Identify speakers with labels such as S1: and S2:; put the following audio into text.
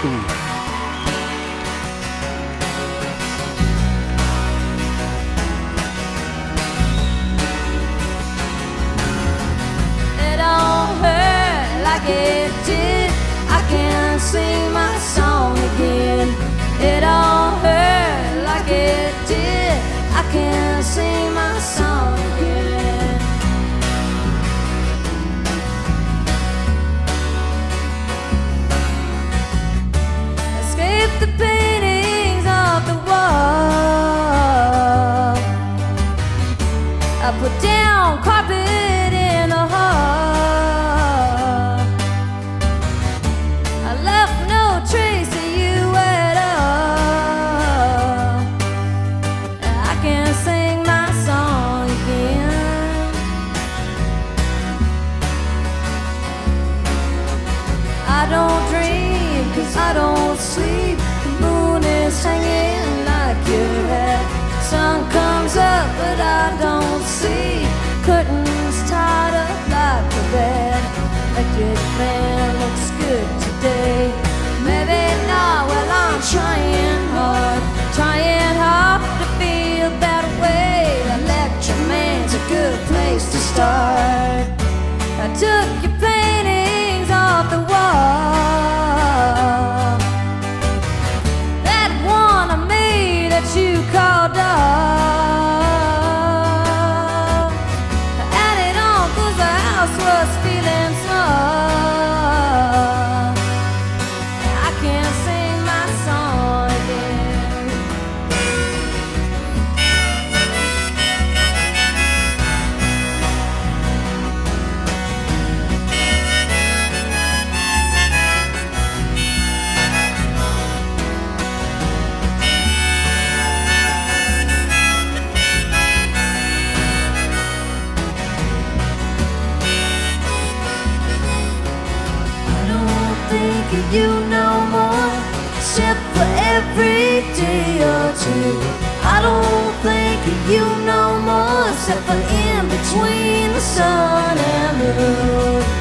S1: School.
S2: It don't hurt like it did. I can sing my song again. It don't hurt like it did. I can sing my song again. Escape the paintings off the wall. I put down carpet in the hall. I left no trace of you at all. I can sing my song again. I don't dream 'cause I don't sleep. The moon is hanging like your hat. Sun comes up but I don't see. Curtains tied up like a bed. Electric man looks good today. Maybe not, well I'm trying hard to feel that way. Electric man's a good place to start. I took your paintings off the wall. That one I made that you called off. I added on 'cause the house was feeling small. I can't sing my song again. I don't think of you no more, except for every day or two. I don't think of you no more, except for in between the sun and moon.